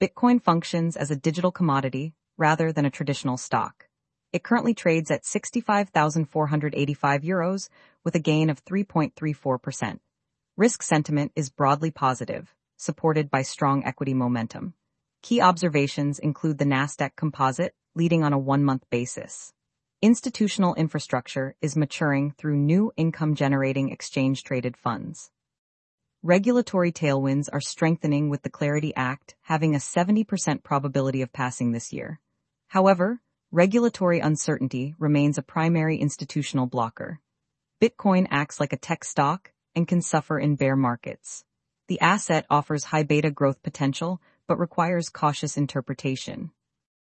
Bitcoin functions as a digital commodity rather than a traditional stock. It currently trades at €65,485 with a gain of 3.34%. Risk sentiment is broadly positive, supported by strong equity momentum. Key observations include the Nasdaq Composite leading on a one-month basis. Institutional infrastructure is maturing through new income-generating exchange-traded funds. Regulatory tailwinds are strengthening with the Clarity Act having a 70% probability of passing this year. However, regulatory uncertainty remains a primary institutional blocker. Bitcoin acts like a tech stock and can suffer in bear markets. The asset offers high beta growth potential but requires cautious interpretation.